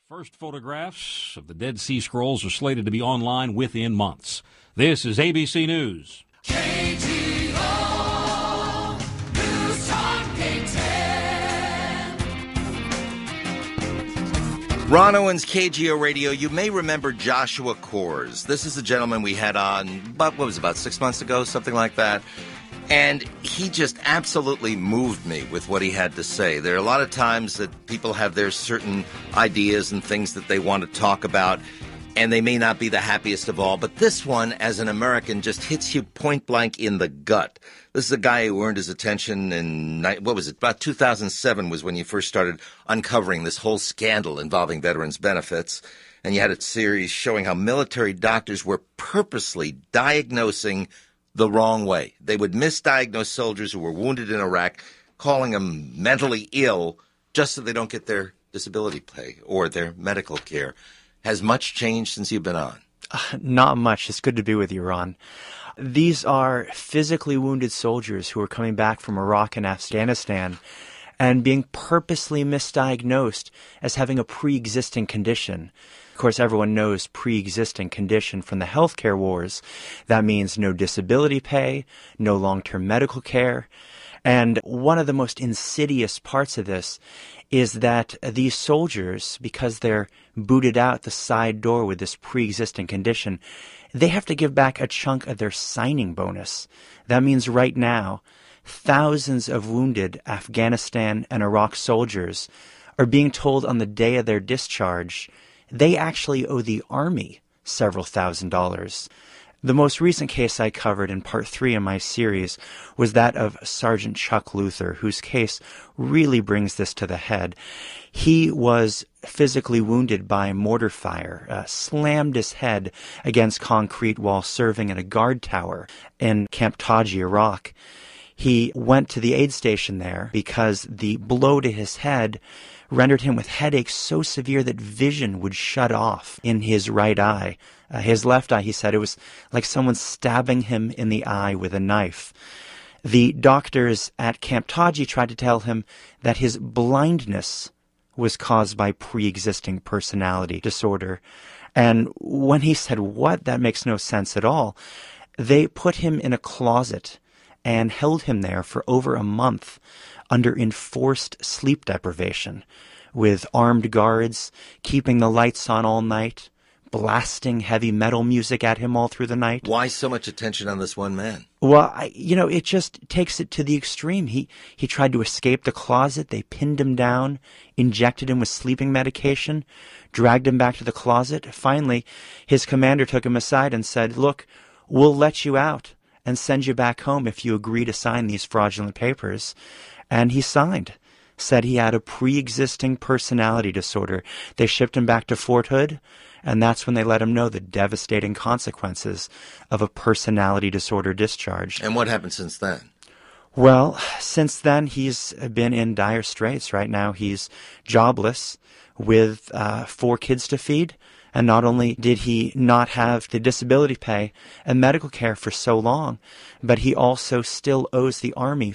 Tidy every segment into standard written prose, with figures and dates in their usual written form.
First photographs of the Dead Sea Scrolls are slated to be online within months. This is ABC News. KGO News Talk 810. Ron Owens, KGO Radio. You may remember Joshua Coors. This is the gentleman we had on, about 6 months ago, something like that. And he just absolutely moved me with what he had to say. There are a lot of times that people have their certain ideas and things that they want to talk about, and they may not be the happiest of all. But this one, as an American, just hits you point blank in the gut. This is a guy who earned his attention in, about 2007 was when you first started uncovering this whole scandal involving veterans' benefits. And you had a series showing how military doctors were purposely diagnosing the wrong way. They would misdiagnose soldiers who were wounded in Iraq, calling them mentally ill just so they don't get their disability pay or their medical care. Has much changed since you've been on? Not much. It's good to be with you, Ron. These are physically wounded soldiers who are coming back from Iraq and Afghanistan and being purposely misdiagnosed as having a pre-existing condition. Of course, everyone knows pre-existing condition from the healthcare wars. That means no disability pay, no long-term medical care. And one of the most insidious parts of this is that these soldiers, because they're booted out the side door with this pre-existing condition, they have to give back a chunk of their signing bonus. That means right now, thousands of wounded Afghanistan and Iraq soldiers are being told on the day of their discharge they actually owe the Army several $1,000s. The most recent case I covered in part 3 of my series was that of Sergeant Chuck Luther, whose case really brings this to the head. He was physically wounded by mortar fire, slammed his head against concrete while serving in a guard tower in Camp Taji, Iraq. He went to the aid station there because the blow to his head rendered him with headaches so severe that vision would shut off in his right eye. His left eye, he said, it was like someone stabbing him in the eye with a knife. The doctors at Camp Taji tried to tell him that his blindness was caused by pre-existing personality disorder. And when he said, "What? That makes no sense at all," they put him in a closet and held him there for over a month under enforced sleep deprivation, with armed guards keeping the lights on all night, blasting heavy metal music at him all through the night. Why so much attention on this one man? Well, it just takes it to the extreme. He tried to escape the closet. They pinned him down, injected him with sleeping medication, dragged him back to the closet. Finally, his commander took him aside and said, "Look, we'll let you out and send you back home if you agree to sign these fraudulent papers." And he signed, said he had a pre-existing personality disorder. They shipped him back to Fort Hood, and that's when they let him know the devastating consequences of a personality disorder discharge. And what happened since then? Well, since then, he's been in dire straits. Right now, he's jobless with 4 kids to feed. And not only did he not have the disability pay and medical care for so long, but he also still owes the Army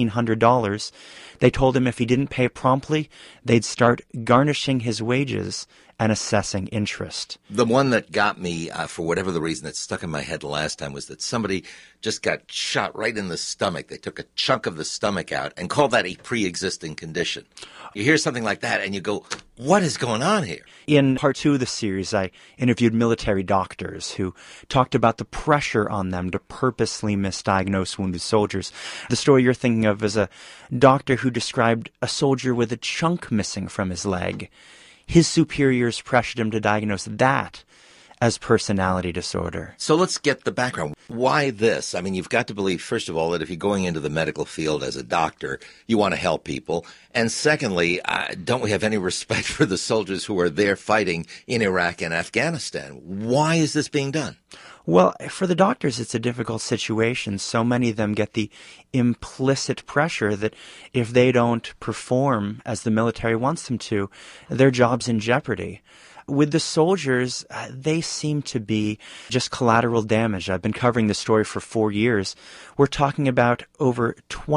$1,500. They told him if he didn't pay promptly, they'd start garnishing his wages and assessing interest. The one that got me, for whatever the reason that stuck in my head last time, was that somebody just got shot right in the stomach. They took a chunk of the stomach out and called that a pre-existing condition. You hear something like that and you go, what is going on here? In part 2 of the series, I interviewed military doctors who talked about the pressure on them to purposely misdiagnose wounded soldiers. The story you're thinking of is a doctor who described a soldier with a chunk missing from his leg. His superiors pressured him to diagnose that as personality disorder. So let's get the background. Why this? I mean, you've got to believe, first of all, that if you're going into the medical field as a doctor, you want to help people. And secondly, don't we have any respect for the soldiers who are there fighting in Iraq and Afghanistan? Why is this being done? Well, for the doctors, it's a difficult situation. So many of them get the implicit pressure that if they don't perform as the military wants them to, their job's in jeopardy. with the soldiers, they seem to be just collateral damage. I've been covering this story for 4 years. We're talking about over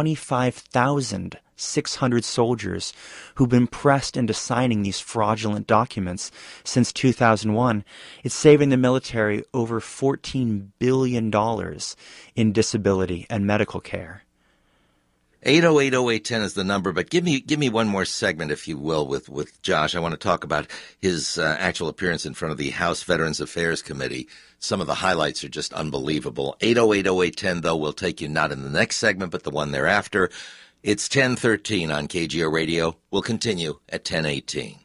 25,600 soldiers who've been pressed into signing these fraudulent documents since 2001. It's saving the military over $14 billion in disability and medical care. 808-0810 is the number, but give me one more segment, if you will, with Josh. I want to talk about his actual appearance in front of the House Veterans Affairs Committee. Some of the highlights are just unbelievable. 808-0810, though, will take you not in the next segment, but the one thereafter. It's 10:13 on KGO Radio. We'll continue at 10:18.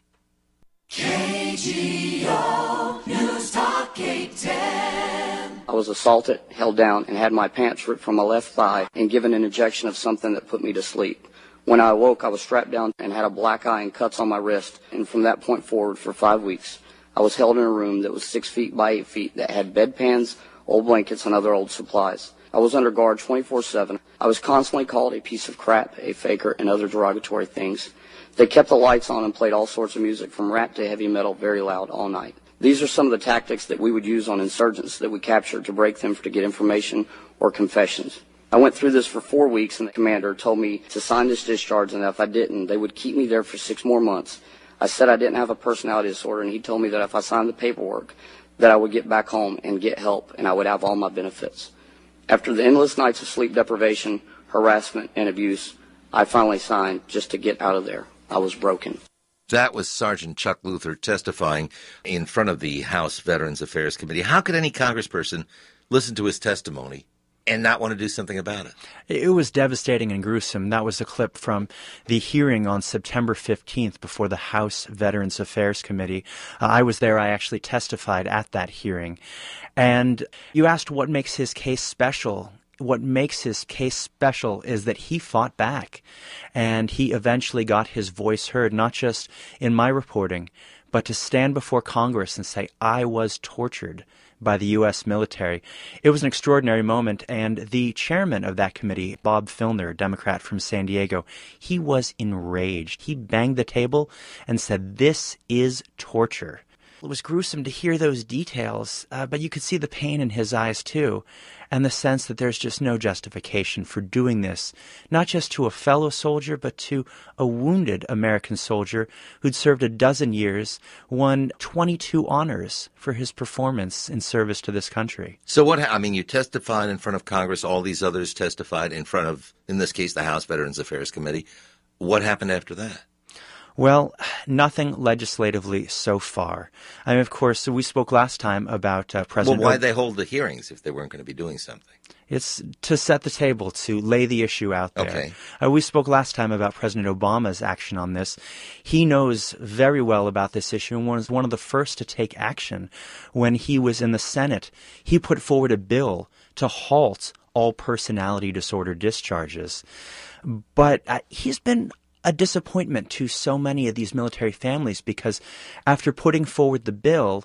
KGO News Talk 810. I was assaulted, held down, and had my pants ripped from my left thigh and given an injection of something that put me to sleep. When I awoke, I was strapped down and had a black eye and cuts on my wrist. And from that point forward, for 5 weeks, I was held in a room that was 6 feet by 8 feet that had bedpans, old blankets, and other old supplies. I was under guard 24/7. I was constantly called a piece of crap, a faker, and other derogatory things. They kept the lights on and played all sorts of music from rap to heavy metal very loud all night. These are some of the tactics that we would use on insurgents that we captured to break them to get information or confessions. I went through this for 4 weeks, and the commander told me to sign this discharge, and that if I didn't, they would keep me there for 6 more months. I said I didn't have a personality disorder, and he told me that if I signed the paperwork, that I would get back home and get help, and I would have all my benefits. After the endless nights of sleep deprivation, harassment, and abuse, I finally signed just to get out of there. I was broken. That was Sergeant Chuck Luther testifying in front of the House Veterans Affairs Committee. How could any congressperson listen to his testimony and not want to do something about it? It was devastating and gruesome. That was a clip from the hearing on September 15th before the House Veterans Affairs Committee. I was there. I actually testified at that hearing. And you asked what makes his case special. What makes his case special is that he fought back, and he eventually got his voice heard, not just in my reporting, but to stand before Congress and say, I was tortured by the U.S. military. It was an extraordinary moment, and the chairman of that committee, Bob Filner, Democrat from San Diego, he was enraged. He banged the table and said, this is torture. It was gruesome to hear those details, but you could see the pain in his eyes too, and the sense that there's just no justification for doing this, not just to a fellow soldier, but to a wounded American soldier who'd served a dozen years, won 22 honors for his performance in service to this country. So you testified in front of Congress, all these others testified in front of, in this case, the House Veterans Affairs Committee. What happened after that? Well, nothing legislatively so far. I mean, of course, we spoke last time about President... Well, why'd they hold the hearings if they weren't going to be doing something? It's to set the table, to lay the issue out there. Okay. We spoke last time about President Obama's action on this. He knows very well about this issue and was one of the first to take action. When he was in the Senate, he put forward a bill to halt all personality disorder discharges. But he's been a disappointment to so many of these military families because after putting forward the bill,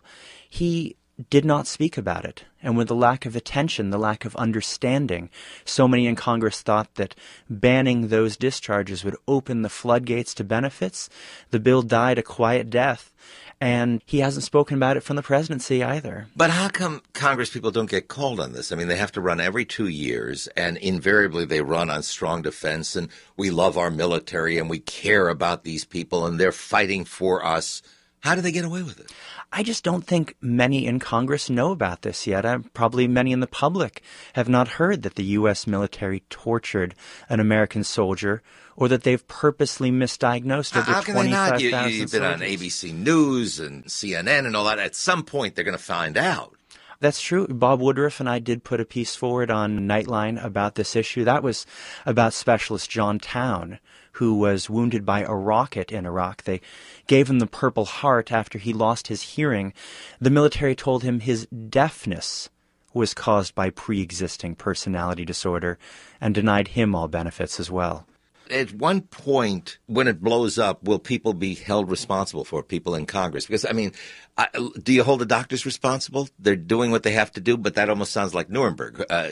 he did not speak about it. And with the lack of attention, the lack of understanding, so many in Congress thought that banning those discharges would open the floodgates to benefits. The bill died a quiet death, and he hasn't spoken about it from the presidency either. But how come Congress people don't get called on this? I mean, they have to run every 2 years, and invariably they run on strong defense, and we love our military, and we care about these people, and they're fighting for us. How do they get away with it? I just don't think many in Congress know about this yet. Probably many in the public have not heard that the U.S. military tortured an American soldier or that they've purposely misdiagnosed over 25,000 soldiers. You've been on ABC News and CNN and all that. At some point, they're going to find out. That's true. Bob Woodruff and I did put a piece forward on Nightline about this issue. That was about Specialist John Town, who was wounded by a rocket in Iraq. They gave him the Purple Heart after he lost his hearing. The military told him his deafness was caused by pre-existing personality disorder and denied him all benefits as well. At one point, when it blows up, will people be held responsible for it, people in Congress? Because, do you hold the doctors responsible? They're doing what they have to do, but that almost sounds like Nuremberg.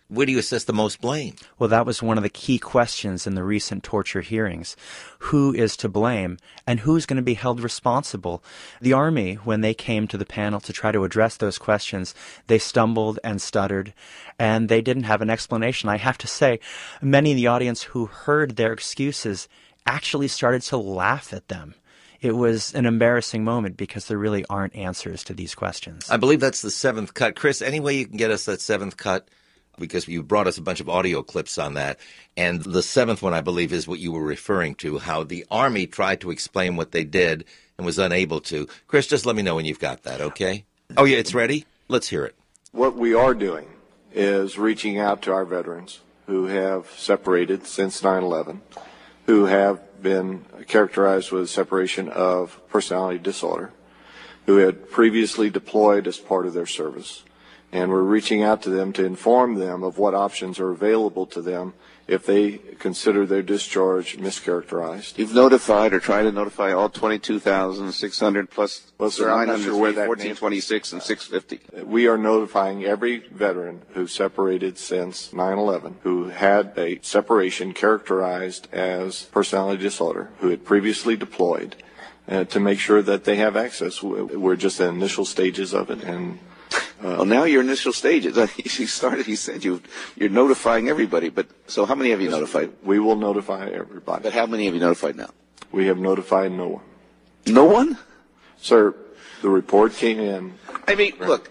Where do you assess the most blame? Well, that was one of the key questions in the recent torture hearings. Who is to blame and who's going to be held responsible? The Army, when they came to the panel to try to address those questions, they stumbled and stuttered, and they didn't have an explanation. I have to say, many in the audience who heard their excuses actually started to laugh at them. It was an embarrassing moment because there really aren't answers to these questions. I believe that's the seventh cut. Chris, any way you can get us that seventh cut? Because you brought us a bunch of audio clips on that. And the seventh one, I believe, is what you were referring to, how the Army tried to explain what they did and was unable to. Chris, just let me know when you've got that, okay? Oh, yeah, it's ready? Let's hear it. What we are doing is reaching out to our veterans who have separated since 9/11, who have been characterized with separation of personality disorder, who had previously deployed as part of their service. And we're reaching out to them to inform them of what options are available to them if they consider their discharge mischaracterized. You've notified or tried to notify all 22,600 plus Well, sir, I'm not sure where that 1426 and 650. We are notifying every veteran who separated since 9/11, who had a separation characterized as personality disorder, who had previously deployed, to make sure that they have access. We're just in initial stages of it, and well, now your initial stages. You said you're notifying everybody, but so how many have you notified? We will notify everybody. But how many have you notified now? We have notified no one. No one? Sir, the report came in. I mean, look.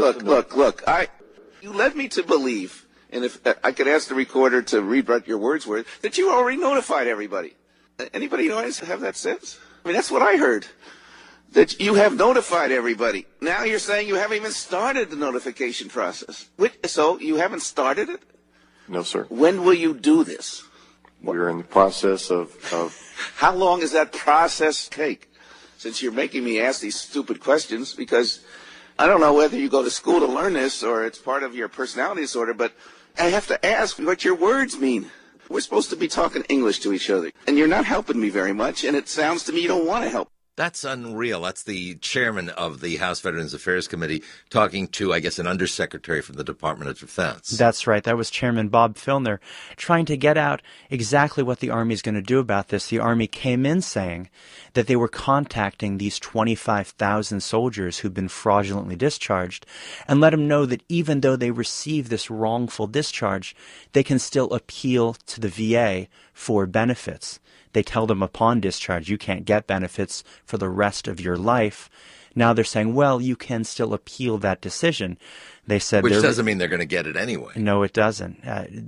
You led me to believe, and if I could ask the recorder to read what your words were, that you already notified everybody. Anybody in the audience have that sense? I mean, that's what I heard. That you have notified everybody. Now you're saying you haven't even started the notification process. So you haven't started it? No, sir. When will you do this? We're in the process of How long does that process take? Since you're making me ask these stupid questions, because I don't know whether you go to school to learn this or it's part of your personality disorder, but I have to ask what your words mean. We're supposed to be talking English to each other, and you're not helping me very much, and it sounds to me you don't want to help. That's unreal. That's the chairman of the House Veterans Affairs Committee talking to, I guess, an undersecretary from the Department of Defense. That's right. That was Chairman Bob Filner trying to get out exactly what the Army is going to do about this. The Army came in saying that they were contacting these 25,000 soldiers who've been fraudulently discharged and let them know that even though they receive this wrongful discharge, they can still appeal to the VA for benefits. They tell them upon discharge, you can't get benefits for the rest of your life. Now they're saying, well, you can still appeal that decision. They said, which doesn't mean they're going to get it anyway. No, it doesn't.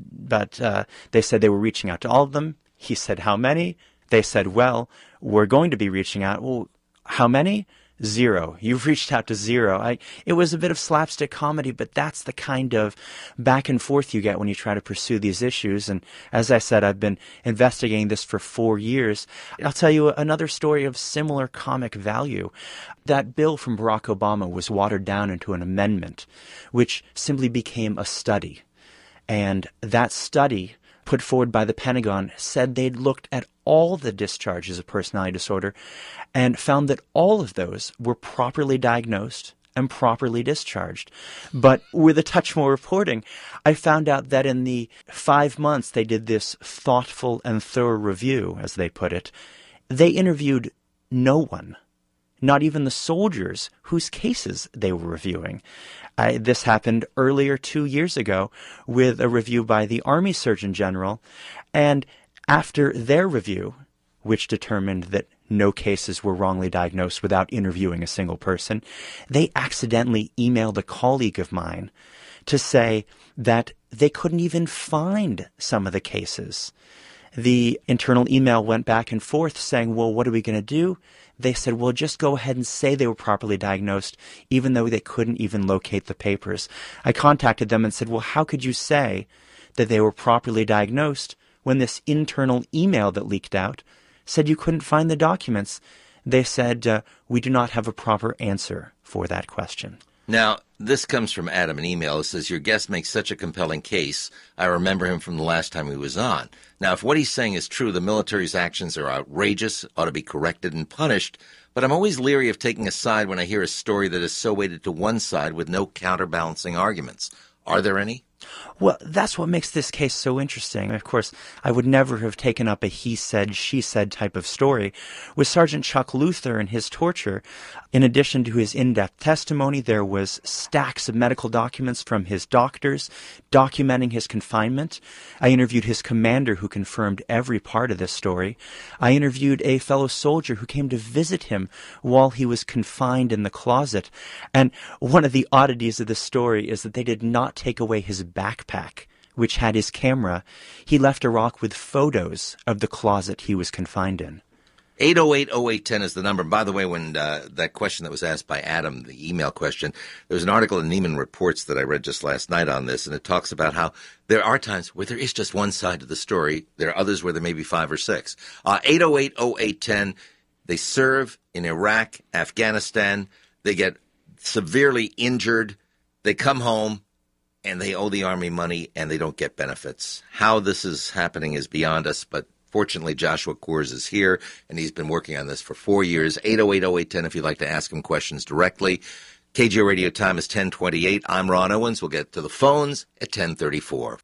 But they said they were reaching out to all of them. He said, how many? They said, well, we're going to be reaching out. Well, how many? 0. You've reached out to 0. It was a bit of slapstick comedy, but that's the kind of back and forth you get when you try to pursue these issues. And as I said, I've been investigating this for 4 years. I'll tell you another story of similar comic value. That bill from Barack Obama was watered down into an amendment, which simply became a study. And that study put forward by the Pentagon said they'd looked at all the discharges of personality disorder and found that all of those were properly diagnosed and properly discharged. But with a touch more reporting, I found out that in the 5 months they did this thoughtful and thorough review, as they put it, they interviewed no one, not even the soldiers whose cases they were reviewing. This happened earlier 2 years ago with a review by the Army Surgeon General, and after their review, which determined that no cases were wrongly diagnosed without interviewing a single person, they accidentally emailed a colleague of mine to say that they couldn't even find some of the cases. The internal email went back and forth saying, well, what are we going to do? They said, well, just go ahead and say they were properly diagnosed, even though they couldn't even locate the papers. I contacted them and said, well, how could you say that they were properly diagnosed when this internal email that leaked out said you couldn't find the documents? They said, we do not have a proper answer for that question. Now, this comes from Adam, an email. It says, your guest makes such a compelling case. I remember him from the last time he was on. Now, if what he's saying is true, the military's actions are outrageous, ought to be corrected and punished, but I'm always leery of taking a side when I hear a story that is so weighted to one side with no counterbalancing arguments. Are there any? Well, that's what makes this case so interesting. Of course, I would never have taken up a he said, she said type of story. With Sergeant Chuck Luther and his torture, in addition to his in-depth testimony, there was stacks of medical documents from his doctors documenting his confinement. I interviewed his commander who confirmed every part of this story. I interviewed a fellow soldier who came to visit him while he was confined in the closet. And one of the oddities of this story is that they did not take away his backpack, which had his camera. He left Iraq with photos of the closet he was confined in. 808-0810 is the number. By the way, when that question that was asked by Adam, the email question, there was an article in Neiman Reports that I read just last night on this, and it talks about how there are times where there is just one side to the story. There are others where there may be 5 or 6. 808-0810, they serve in Iraq, Afghanistan. They get severely injured. They come home, and they owe the Army money, and they don't get benefits. How this is happening is beyond us, but fortunately, Joshua Coors is here, and he's been working on this for 4 years. 808-0810 if you'd like to ask him questions directly. KGO Radio time is 10:28. I'm Ron Owens. We'll get to the phones at 10:34.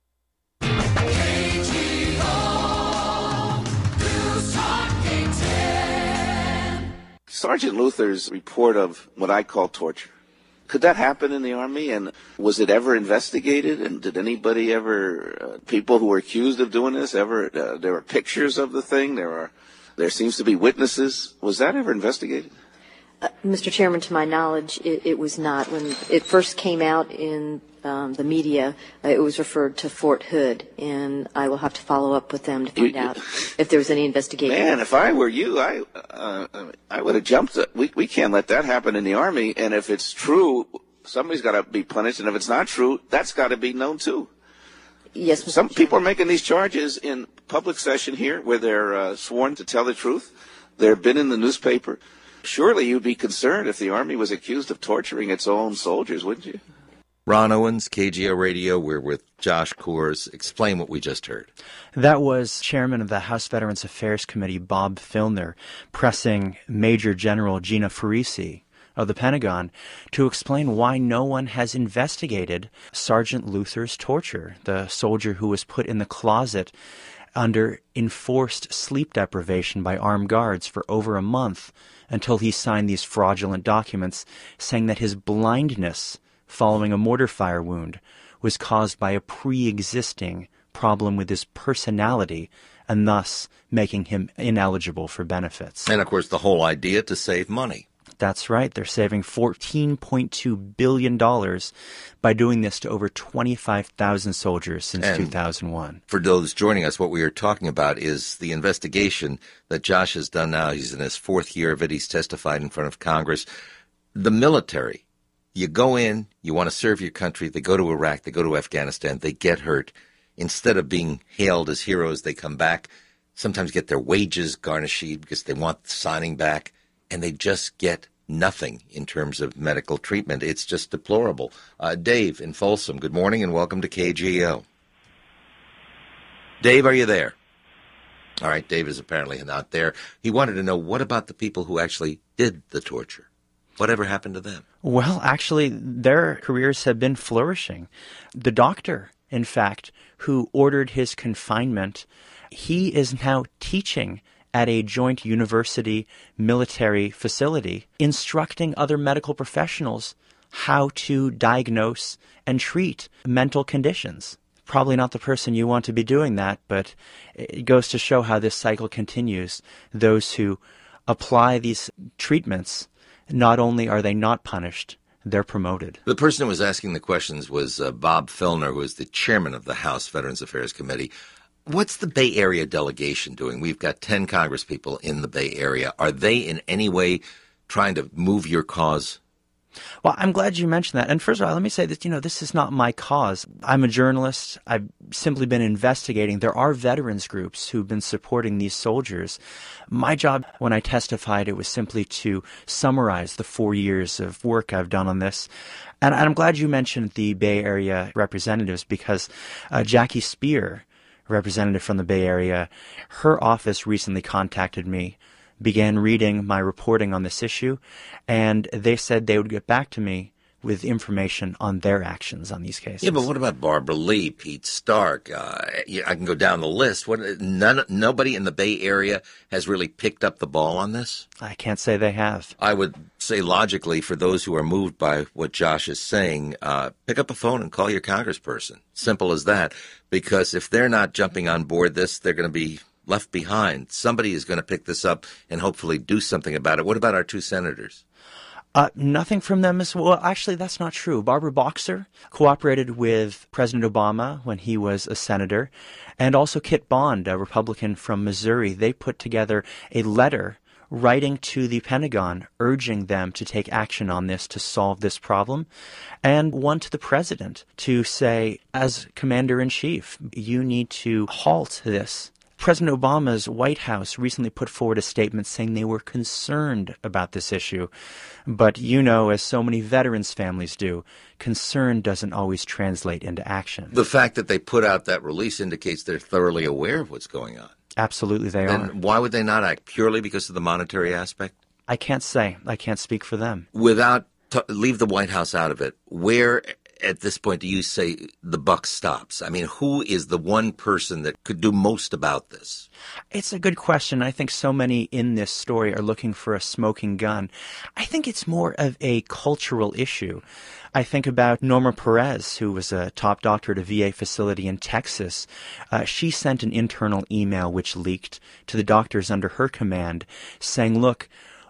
Sergeant Luther's report of what I call torture. Could that happen in the Army? And was it ever investigated? And did anybody ever, people who were accused of doing this, there were pictures of the thing? There seems to be witnesses. Was that ever investigated? Mr. Chairman, to my knowledge, it was not. When it first came out in the media, it was referred to Fort Hood, and I will have to follow up with them to find out if there was any investigation. Man, if I were you, I would have jumped. We can't let that happen in the Army, and if it's true, somebody's got to be punished, and if it's not true, that's got to be known too. Yes, Mr. Some Chairman. people are making these charges in public session here where they're sworn to tell the truth. They've been in the newspaper. Surely you'd be concerned if the Army was accused of torturing its own soldiers, wouldn't you? Ron Owens, KGO Radio. We're with Josh Coors. Explain what we just heard. That was Chairman of the House Veterans Affairs Committee, Bob Filner, pressing Major General Gina Farisi of the Pentagon to explain why no one has investigated Sergeant Luther's torture, the soldier who was put in the closet under enforced sleep deprivation by armed guards for over a month until he signed these fraudulent documents saying that his blindness following a mortar fire wound was caused by a pre-existing problem with his personality and thus making him ineligible for benefits. And, of course, the whole idea to save money. That's right. They're saving $14.2 billion by doing this to over 25,000 soldiers since 2001. For those joining us, what we are talking about is the investigation that Josh has done now. He's in his 4th year of it. He's testified in front of Congress. The military, you go in, you want to serve your country. They go to Iraq, they go to Afghanistan, they get hurt. Instead of being hailed as heroes, they come back, sometimes get their wages garnished because they want signing back, and they just get nothing in terms of medical treatment. It's just deplorable. Dave in Folsom, good morning and welcome to KGO. Dave, are you there? All right, Dave is apparently not there. He wanted to know, what about the people who actually did the torture? Whatever happened to them? Well, actually, their careers have been flourishing. The doctor, in fact, who ordered his confinement, he is now teaching at a joint university military facility, instructing other medical professionals how to diagnose and treat mental conditions. Probably not the person you want to be doing that, but it goes to show how this cycle continues. Those who apply these treatments, not only are they not punished, they're promoted. The person who was asking the questions was Bob Filner, who is the chairman of the House Veterans Affairs Committee. What's the Bay Area delegation doing? We've got 10 congresspeople in the Bay Area. Are they in any way trying to move your cause? Well, I'm glad you mentioned that. And first of all, let me say that, this is not my cause. I'm a journalist. I've simply been investigating. There are veterans groups who've been supporting these soldiers. My job when I testified, it was simply to summarize the 4 years of work I've done on this. And I'm glad you mentioned the Bay Area representatives because Jackie Spear, representative from the Bay Area, her office recently contacted me, began reading my reporting on this issue, and they said they would get back to me with information on their actions on these cases. Yeah, but what about Barbara Lee, Pete Stark? I can go down the list. Nobody in the Bay Area has really picked up the ball on this? I can't say they have. I would say logically, for those who are moved by what Josh is saying, pick up a phone and call your congressperson. Simple as that. Because if they're not jumping on board this, they're going to be left behind. Somebody is going to pick this up and hopefully do something about it. What about our two senators? Nothing from them as well. Actually, that's not true. Barbara Boxer cooperated with President Obama when he was a senator, and also Kit Bond, a Republican from Missouri. They put together a letter writing to the Pentagon, urging them to take action on this to solve this problem, and one to the president to say, as commander-in-chief, you need to halt this. President Obama's White House recently put forward a statement saying they were concerned about this issue. But you know, as so many veterans' families do, concern doesn't always translate into action. The fact that they put out that release indicates they're thoroughly aware of what's going on. Absolutely they are. Then why would they not act? Purely because of the monetary aspect? I can't say. I can't speak for them. Leave the White House out of it. Where at this point do you say the buck stops? I mean, who is the one person that could do most about this? It's a good question. I think so many in this story are looking for a smoking gun. I think it's more of a cultural issue. I think about Norma Perez, who was a top doctor at a VA facility in Texas. She sent an internal email which leaked to the doctors under her command saying, look,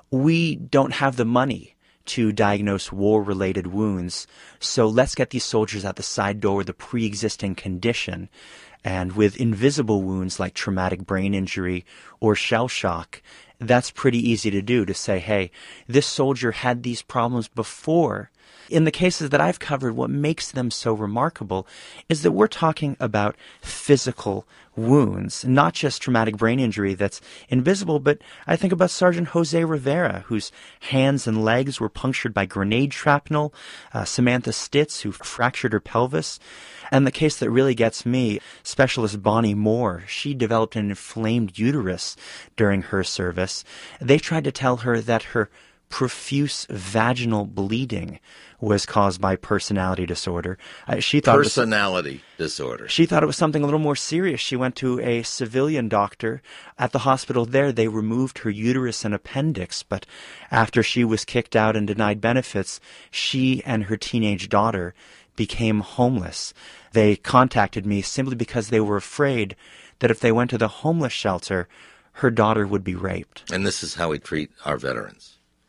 we don't have the money to diagnose war-related wounds, so let's get these soldiers out the side door with a pre-existing condition. And with invisible wounds like traumatic brain injury or shell shock, that's pretty easy to do, to say, hey, this soldier had these problems before. In the cases that I've covered, what makes them so remarkable is that we're talking about physical wounds, not just traumatic brain injury that's invisible, but I think about Sergeant Jose Rivera, whose hands and legs were punctured by grenade shrapnel, Samantha Stitz, who fractured her pelvis, and the case that really gets me, Specialist Bonnie Moore. She developed an inflamed uterus during her service. They tried to tell her that her profuse vaginal bleeding was caused by personality disorder. She thought disorder. She thought it was something a little more serious. She went to a civilian doctor at the hospital there. They removed her uterus and appendix, but after she was kicked out and denied benefits, she and her teenage daughter became homeless. They contacted me simply because they were afraid that if they went to the homeless shelter, her daughter would be raped. And this is how we treat our veterans.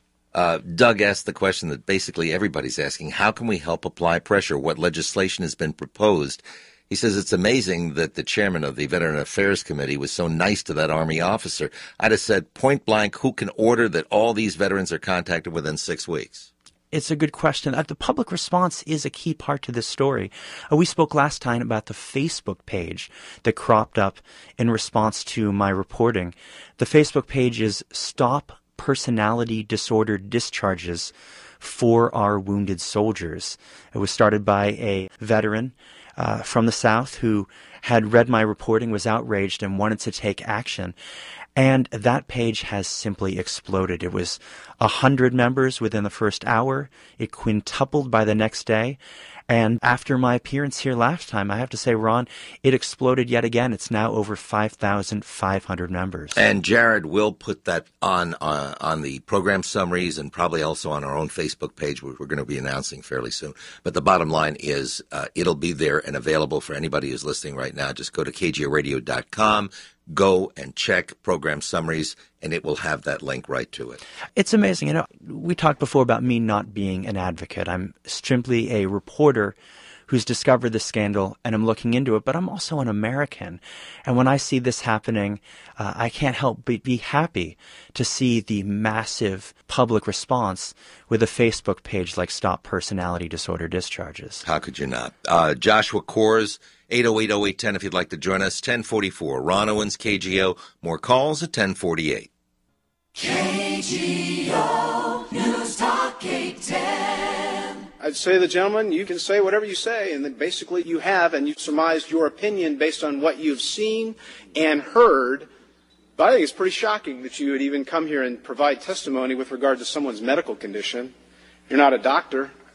Doug asked the question that basically everybody's asking: how can we help apply pressure? What legislation has been proposed? He says it's amazing that the chairman of the Veteran Affairs Committee was so nice to that Army officer. I'd have said point blank, who can order that all these veterans are contacted within 6 weeks? It's a good question. The public response is a key part to this story. We spoke last time about the Facebook page that cropped up in response to my reporting. The Facebook page is Stop Personality Disorder Discharges for Our Wounded Soldiers. It was started by a veteran from the South who had read my reporting, was outraged, and wanted to take action. And that page has simply exploded. It was 100 members within the first hour. It quintupled by the next day. And after my appearance here last time, I have to say, Ron, it exploded yet again. It's now over 5,500 members. And Jared will put that on the program summaries and probably also on our own Facebook page, which we're going to be announcing fairly soon. But the bottom line is it'll be there and available for anybody who's listening right now. Just go to kgoradio.com. Go and check program summaries, and it will have that link right to it. It's amazing. You know, we talked before about me not being an advocate. I'm simply a reporter who's discovered the scandal, and I'm looking into it, but I'm also an American. And when I see this happening, I can't help but be happy to see the massive public response with a Facebook page like Stop Personality Disorder Discharges. How could you not? Joshua Coors, 808-0810 if you'd like to join us. 1044. Ron Owens, KGO. More calls at 1048. KGO News Talk 810. I'd say, the gentleman, you can say whatever you say, and then basically you have, and you've surmised your opinion based on what you've seen and heard. But I think it's pretty shocking that you would even come here and provide testimony with regard to someone's medical condition. You're not a doctor.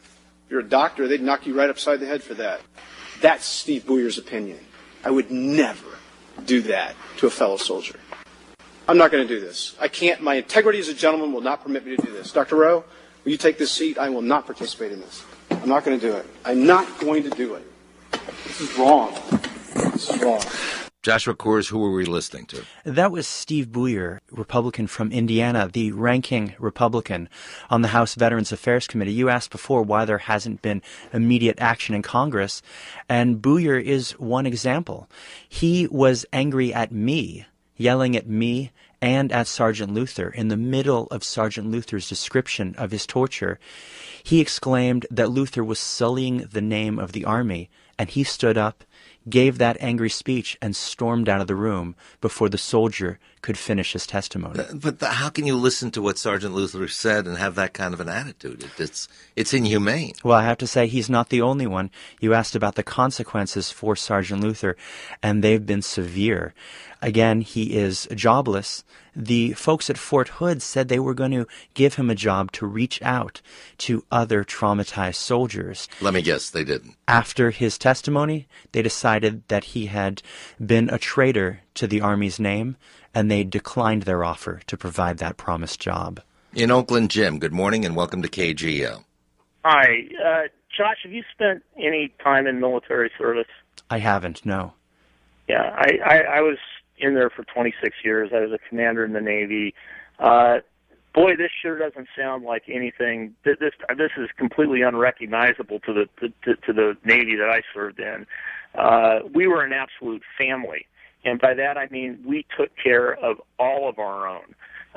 If you're a doctor, they'd knock you right upside the head for that. That's Steve Boyer's opinion. I would never do that to a fellow soldier. I'm not going to do this. I can't. My integrity as a gentleman will not permit me to do this. Dr. Rowe, will you take this seat? I will not participate in this. I'm not going to do it. I'm not going to do it. This is wrong. This is wrong. Joshua Coors, who were we listening to? That was Steve Boyer, Republican from Indiana, the ranking Republican on the House Veterans Affairs Committee. You asked before why there hasn't been immediate action in Congress, and Boyer is one example. He was angry at me, yelling at me and at Sergeant Luther. In the middle of Sergeant Luther's description of his torture, he exclaimed that Luther was sullying the name of the Army, and he stood up, gave that angry speech, and stormed out of the room before the soldier could finish his testimony. But how can you listen to what Sergeant Luther said and have that kind of an attitude? It's inhumane. Well, I have to say he's not the only one. You asked about the consequences for Sergeant Luther, and they've been severe. Again, he is jobless. The folks at Fort Hood said they were going to give him a job to reach out to other traumatized soldiers. Let me guess, they didn't. After his testimony, they decided that he had been a traitor to the Army's name, and they declined their offer to provide that promised job. In Oakland, Jim, good morning and welcome to KGO. Hi. Josh, have you spent any time in military service? I haven't, no. Yeah, I was in there for 26 years. I was a commander in the Navy. Boy, this sure doesn't sound like anything. This is completely unrecognizable to the Navy that I served in. We were an absolute family, and by that I mean we took care of all of our own.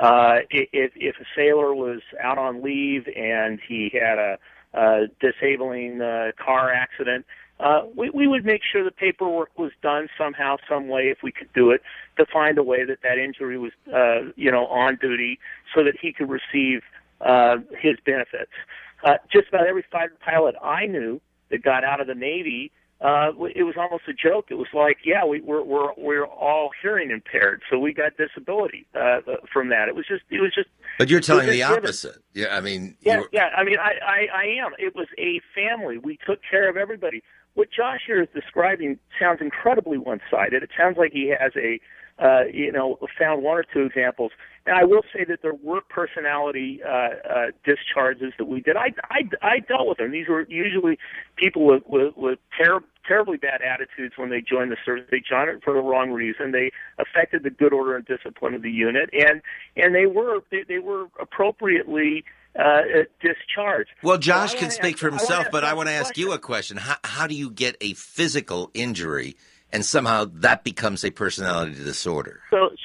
If a sailor was out on leave and he had a disabling car accident, we would make sure the paperwork was done somehow, some way, if we could do it, to find a way that injury was, on duty so that he could receive his benefits. Just about every fighter pilot I knew that got out of the Navy, it was almost a joke. It was like, yeah, we're all hearing impaired, so we got disability from that. It was just. But you're telling the opposite. Yeah, I mean. Yeah. I mean, I am. It was a family. We took care of everybody. What Josh here is describing sounds incredibly one-sided. It sounds like he has found one or two examples. And I will say that there were personality discharges that we did. I dealt with them. These were usually people with terribly bad attitudes when they joined the service. They joined it for the wrong reason. They affected the good order and discipline of the unit, and they were appropriately discharged. Well, Josh can speak for himself, but I want to ask you a question. How do you get a physical injury and somehow that becomes a personality disorder?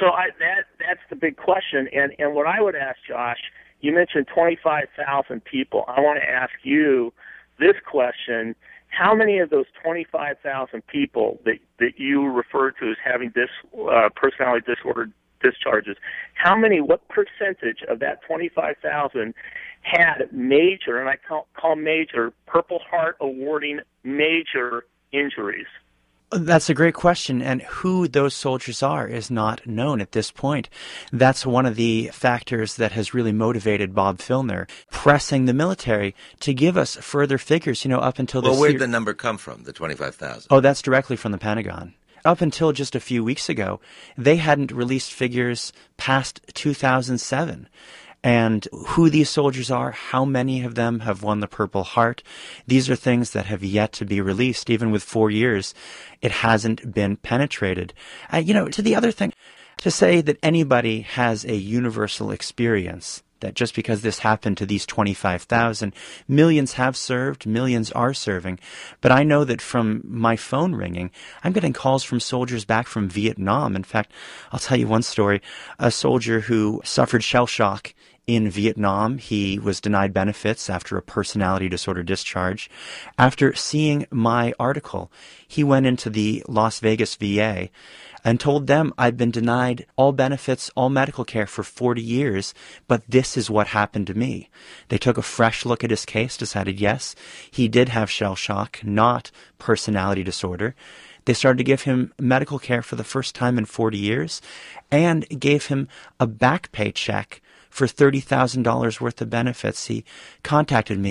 That's the big question. And what I would ask, Josh, you mentioned 25,000 people. I want to ask you this question. How many of those 25,000 people that you refer to as having this personality disorder discharges, what percentage of that 25,000 had major, and I call major, Purple Heart awarding major injuries? That's a great question, and who those soldiers are is not known at this point. That's one of the factors that has really motivated Bob Filner, pressing the military to give us further figures, up until this. Well, where'd the number come from, the 25,000? Oh, that's directly from the Pentagon. Up until just a few weeks ago, they hadn't released figures past 2007. And who these soldiers are, how many of them have won the Purple Heart, these are things that have yet to be released. Even with 4 years, it hasn't been penetrated. To the other thing, to say that anybody has a universal experience, that just because this happened to these 25,000, millions have served, millions are serving. But I know that from my phone ringing, I'm getting calls from soldiers back from Vietnam. In fact, I'll tell you one story. A soldier who suffered shell shock in Vietnam, he was denied benefits after a personality disorder discharge. After seeing my article, he went into the Las Vegas VA and told them, I've been denied all benefits, all medical care for 40 years, but this is what happened to me. They took a fresh look at his case, decided, yes, he did have shell shock, not personality disorder. They started to give him medical care for the first time in 40 years and gave him a back pay check for $30,000 worth of benefits. He contacted me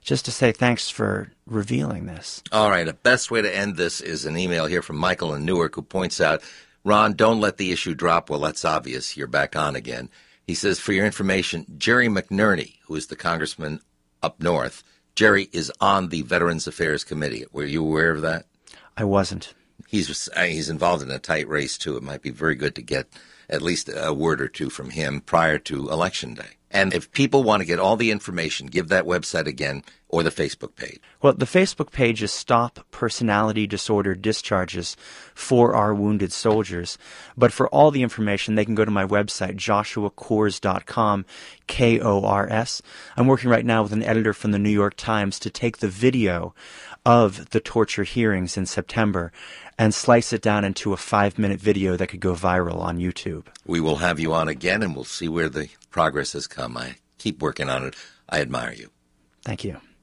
just to say thanks for revealing this. All right, the best way to end this is an email here from Michael in Newark, who points out, Ron, don't let the issue drop. Well, that's obvious. You're back on again. He says, for your information, Jerry McNerney, who is the congressman up north, Jerry is on the Veterans Affairs Committee. Were you aware of that? I wasn't. He's involved in a tight race, too. It might be very good to get at least a word or two from him prior to Election Day. And if people want to get all the information, give that website again or the Facebook page. Well, the Facebook page is Stop Personality Disorder Discharges for Our Wounded Soldiers. But for all the information, they can go to my website, joshuakors.com, Kors. I'm working right now with an editor from the New York Times to take the video of the torture hearings in September and slice it down into a 5-minute video that could go viral on YouTube. We will have you on again, and we'll see where the progress has come. I keep working on it. I admire you. Thank you.